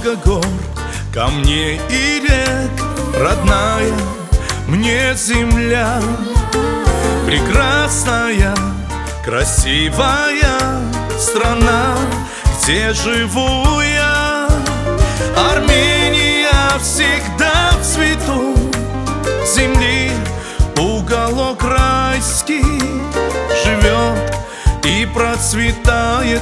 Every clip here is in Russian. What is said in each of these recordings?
много гор, камней и рек, родная мне земля. Прекрасная, красивая страна, где живу я. Армения всегда в цвету земли, уголок райский живет и процветает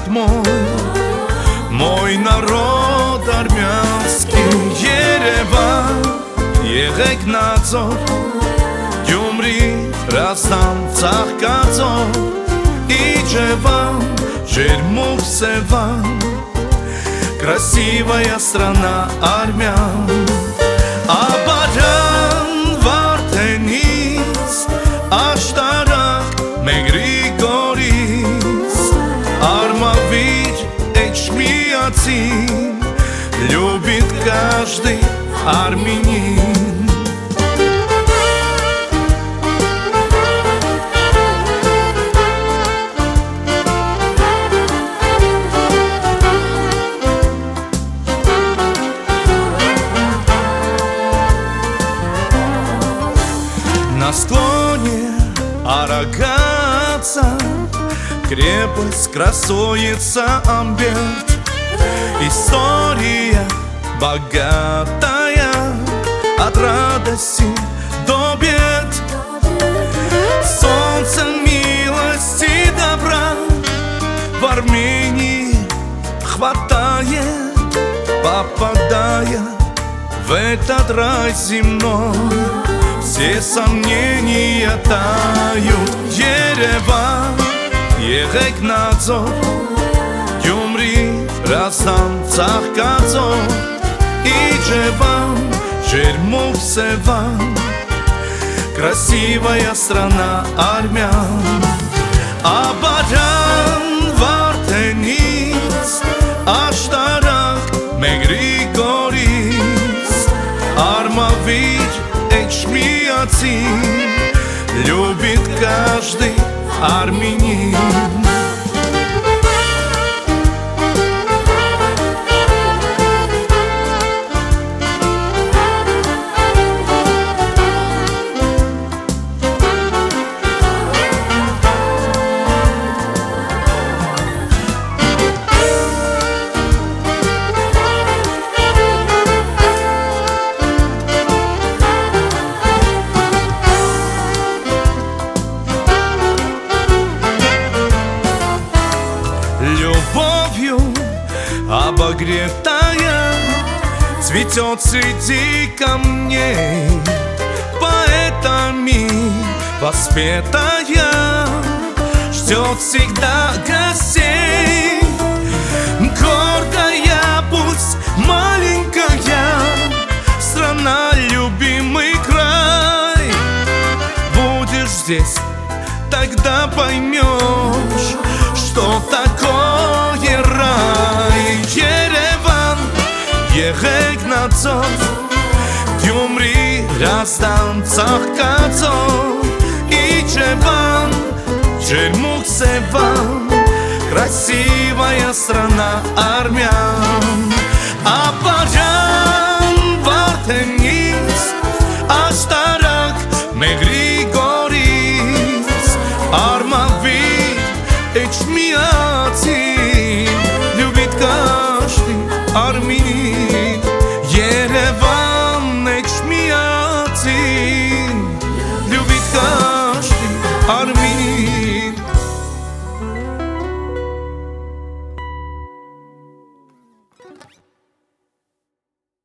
мой народ армянский. Ереван, եղեք նածոր, Գյումրի, Ռաստան, Ծաղկաձոր, Իջևան, Ջերմուղ Սևան, красивая страна армян. Абարյան Վարդենից, Աշտարակ, Մեգրիգորից, Արմավիր, Эчмիածին, любит каждый армянин. На склоне Арагатца крепость красуется Амберт. История богатая от радости до бед. Солнце милости добра в Армении хватает, попадая в этот рай земной. Все сомнения тают. Երևան, եղեք նածոր, Գյումրի, Ռաստան, Ծաղկաձոր, Իջևան, Ջերմուղ Սևան, красивая страна армян. Абարյան Վարդենից, Աշտարակ, Մեգրիգորից, Արմավիր, Эчмиածին, любит каждый армянин. Любовью обогретая цветет среди камней, поэтами воспетая ждет всегда гостей. Гордая, пусть маленькая страна, любимый край. Будешь здесь, тогда поймешь, что такое рай. Երևան, եղեք նածոր, Գյումրի, Ռաստան, Ծաղկաձոր, Իջևան, Ջերմուղ Սևան, красивая страна армян. Абարյան Վարդենից, Աշտարակ, Մեգրիգորից, Արմավիր, Эчмиածին, любит каждый армянин. Երևան, Էչմիածին, любит каждый армянин.